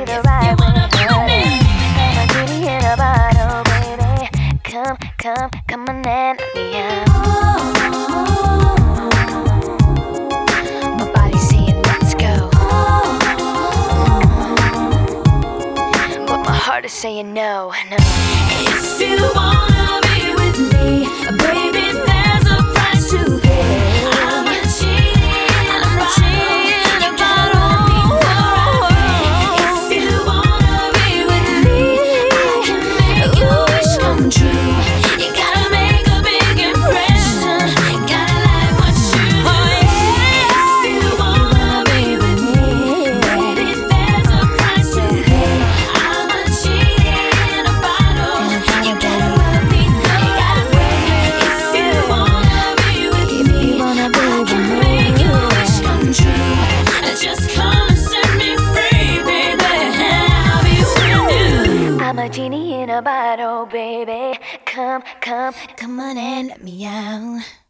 me the right way. I'm a genie in a bottle, baby. Come on and let me out. My body's saying let's go, but my heart is saying no. If you wanna be with me, baby, there's a price to pay. I'm a genie in a bottle. You gotta let me know right. If you wanna be with me, I can make your wish come true. You gotta make a big impression. You gotta like what you do. If you wanna be with me, baby, there's a price to pay. I'm a genie in a bottle. You gotta let me know. If you wanna be with me, I can make your wish come true. Just come and set me free, baby, and I'll be with you. I'm a genie in a bottle, baby. Come Come on and let me out.